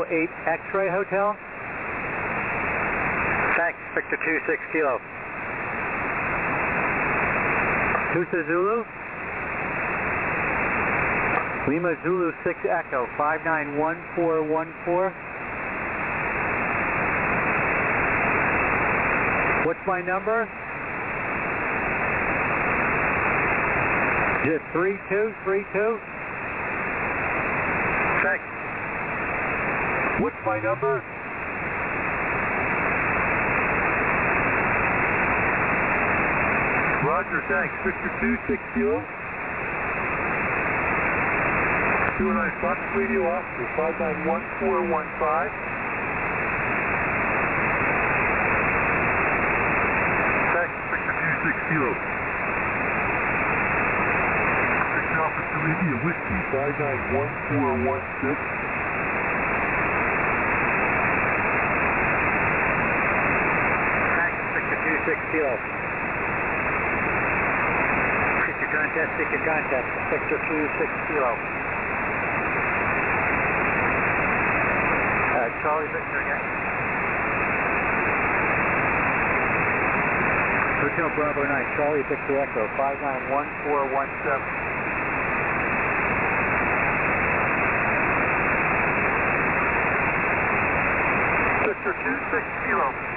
8 X-Ray Hotel. Thanks, Victor 26 Kilo. Tusa Zulu. Lima Zulu 6 Echo, 591414. What's my number? Is it 3232? Thanks. What's my number? Roger, thanks. Victor 26 Kilo. 209 Fox Radio Officer 591415. Thanks, Victor 26 Kilo. Victor Officer India Whiskey 591416. Thanks, Victor 26 Kilo. Seek your contest, Victor 26 Kilo. Charlie Victor again. Hotel Bravo 9, Charlie Victor Echo, 591417. Victor 26 Kilo.